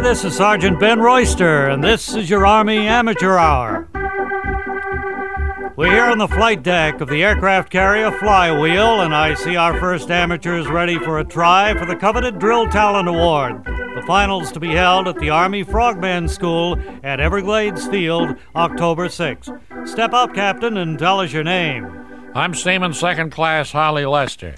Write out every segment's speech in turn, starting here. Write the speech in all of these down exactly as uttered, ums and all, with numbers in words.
this is Sergeant Ben Royster, and this is your Army Amateur Hour. We're here on the flight deck of the aircraft carrier Flywheel, and I see our first amateurs ready for a try for the coveted Drill Talent Award. The finals to be held at the Army Frogman School at Everglades Field, October sixth. Step up, Captain, and tell us your name. I'm Seaman Second Class Harley Lester.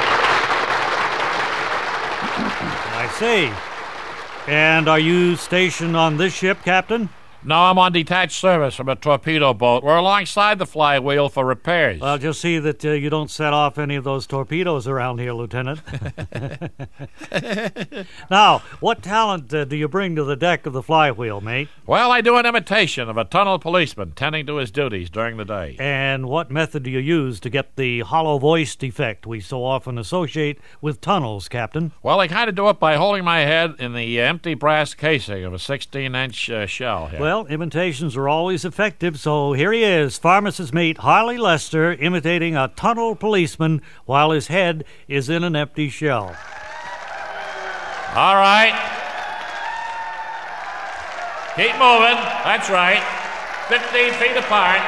I see. And are you stationed on this ship, Captain? No, I'm on detached service from a torpedo boat. We're alongside the Flywheel for repairs. Well, just see that uh, you don't set off any of those torpedoes around here, Lieutenant. Now, what talent uh, do you bring to the deck of the Flywheel, mate? Well, I do an imitation of a tunnel policeman tending to his duties during the day. And what method do you use to get the hollow-voiced effect we so often associate with tunnels, Captain? Well, I kind of do it by holding my head in the empty brass casing of a sixteen-inch uh, shell here. Well, imitations are always effective, so here he is, pharmacist mate Harley Lester, imitating a tunnel policeman while his head is in an empty shell. All right. Keep moving. That's right. Fifteen feet apart.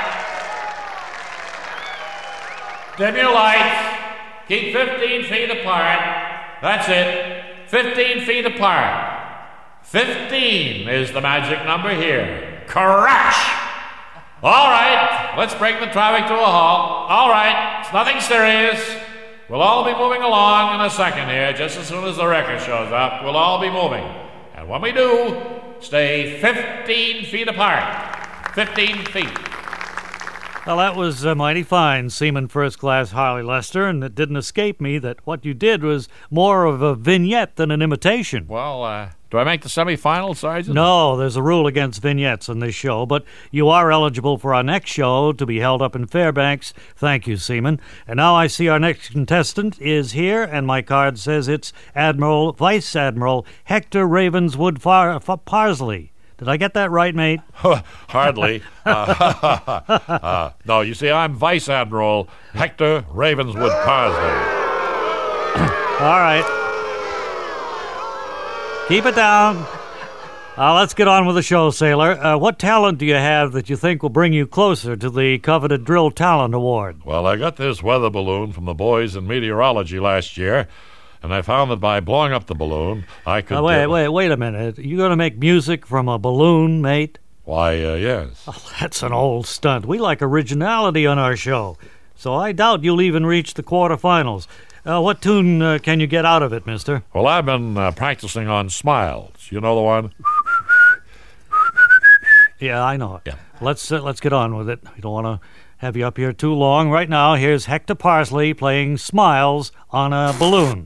Dim your lights. Keep fifteen feet apart. That's it. Fifteen feet apart. Fifteen is the magic number here. Crash! All right, let's bring the traffic to a halt. All right, it's nothing serious. We'll all be moving along in a second here. Just as soon as the wrecker shows up, we'll all be moving. And when we do, stay fifteen feet apart. Fifteen feet. Well, that was uh, mighty fine, Seaman First Class Harley Lester, and it didn't escape me that what you did was more of a vignette than an imitation. Well, uh, do I make the semifinals, Sergeant? No, there's a rule against vignettes on this show, but you are eligible for our next show to be held up in Fairbanks. Thank you, Seaman. And now I see our next contestant is here, and my card says it's Admiral, Vice Admiral Hector Ravenswood Far- Far- Parsley. Did I get that right, mate? Hardly. uh, uh, no, you see, I'm Vice Admiral Hector Ravenswood Parsley. All right. Keep it down. Uh, let's get on with the show, sailor. Uh, what talent do you have that you think will bring you closer to the coveted Drill Talent Award? Well, I got this weather balloon from the boys in meteorology last year, and I found that by blowing up the balloon, I could... Uh, wait, uh, wait, wait a minute. You going to make music from a balloon, mate? Why, uh, yes. Oh, that's an old stunt. We like originality on our show, so I doubt you'll even reach the quarterfinals. Uh, what tune uh, can you get out of it, mister? Well, I've been uh, practicing on Smiles. You know the one? Yeah, I know it. Yeah. Let's, uh, let's get on with it. We don't want to have you up here too long. Right now, here's Hector Parsley playing Smiles on a balloon.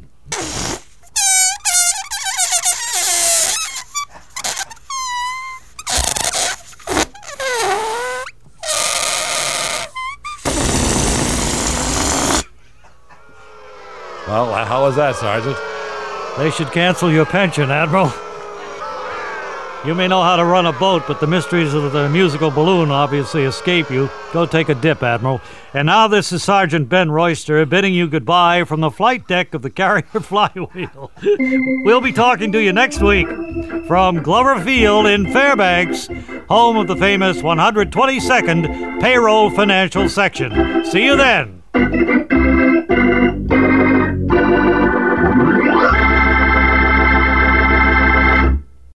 Well, uh, how was that, Sergeant? They should cancel your pension, Admiral. You may know how to run a boat, but the mysteries of the musical balloon obviously escape you. Go take a dip, Admiral. And now this is Sergeant Ben Royster bidding you goodbye from the flight deck of the carrier Flywheel. We'll be talking to you next week from Glover Field in Fairbanks, home of the famous one hundred twenty-second Payroll Financial Section. See you then.